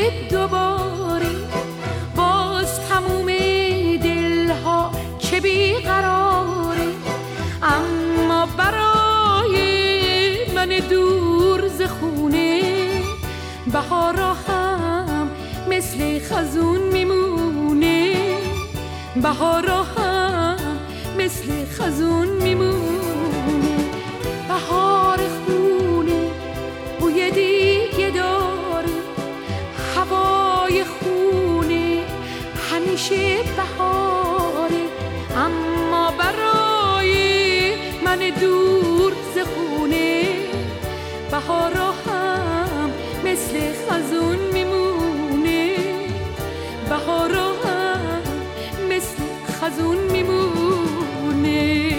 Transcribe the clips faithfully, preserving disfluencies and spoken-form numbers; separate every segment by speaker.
Speaker 1: دوباره. باز تموم دلها چه بیقراره، اما برای من دور ز خونه بهارا هم مثل خزون میمونه. بهارا هم مثل خزون میمونه. بهار خونه بوی دیگه داره، هوای خونه همیشه بهاره، اما برای من دور ز خونه بهارا هم مثل خزون میمونه. بهارا هم مثل خزون میمونه.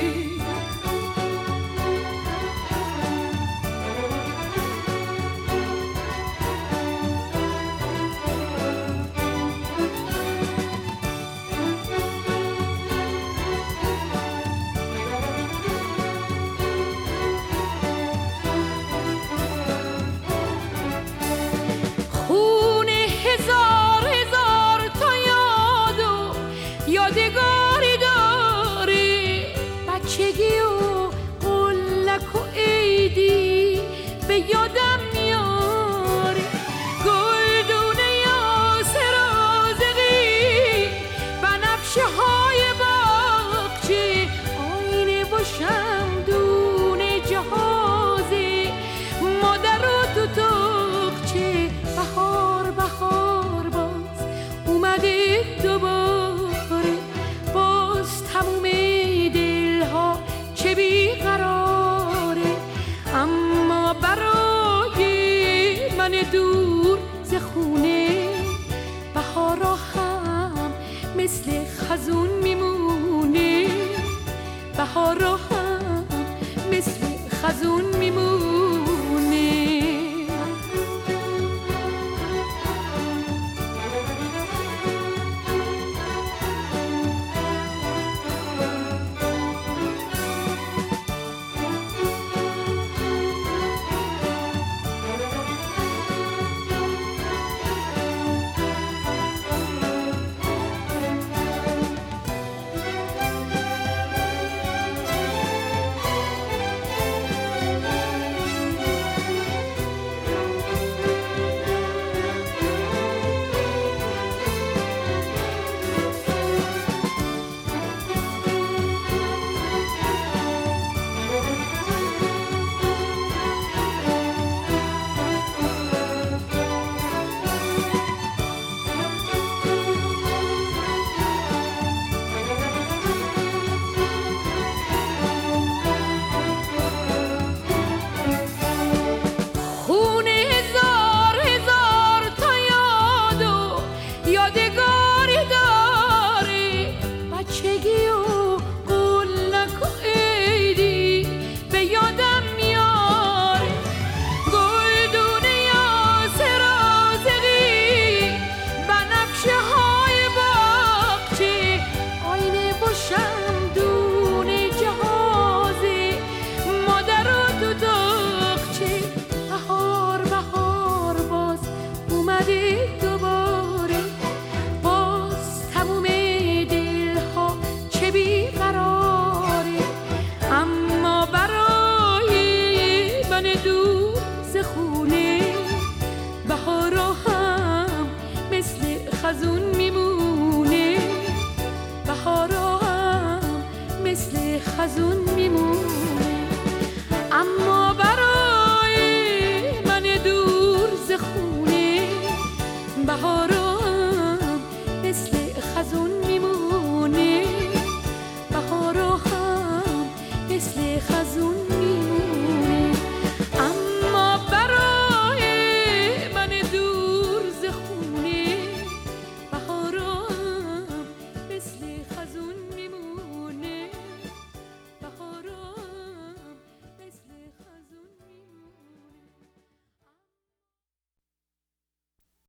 Speaker 1: یادگاری داره، بچگی و قلک و عیدی به یادم میاره. گلدونه یاسر رازقی، بنفشه های باغچه، آینه و شمدون جهازه، مادر و دو تاقچه. بهار بهار باز اومده دوباره، تموم دلها چه بیقراره، اما برای من دور ز خونه بهارا هم مثل خزون میمونه. بهارا هم مثل خزون میمونه.